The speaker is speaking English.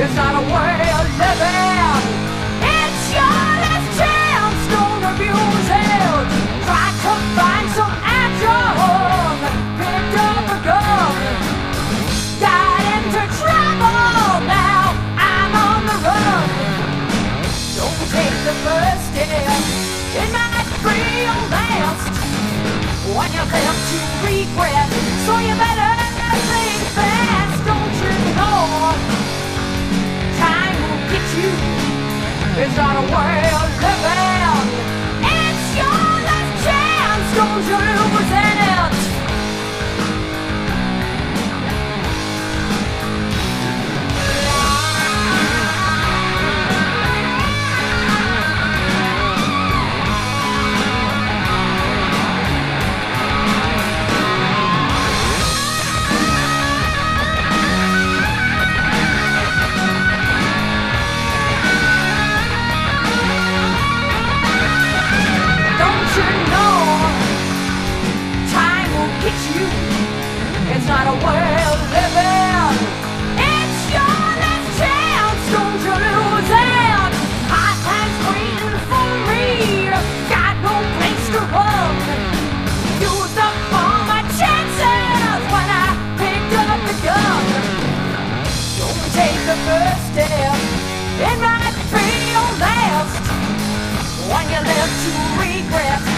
It's not a way of living. It's your last chance. Don't abuse it. Try to find some action. Picked up a gun. Got into trouble. Now I'm on the run. Don't take the first step. It might bring your last. When you're left to regret, so you better think fast. Don't you know time will get you? It's not a way of living. It's your last chance. Don't you lose it. It's not a way of living. It's your last chance. Don't you lose it. Hard times waiting for me. Got no place to run. Used up all my chances when I picked up the gun. Don't take the first step. It might be your last. When you're left to regret.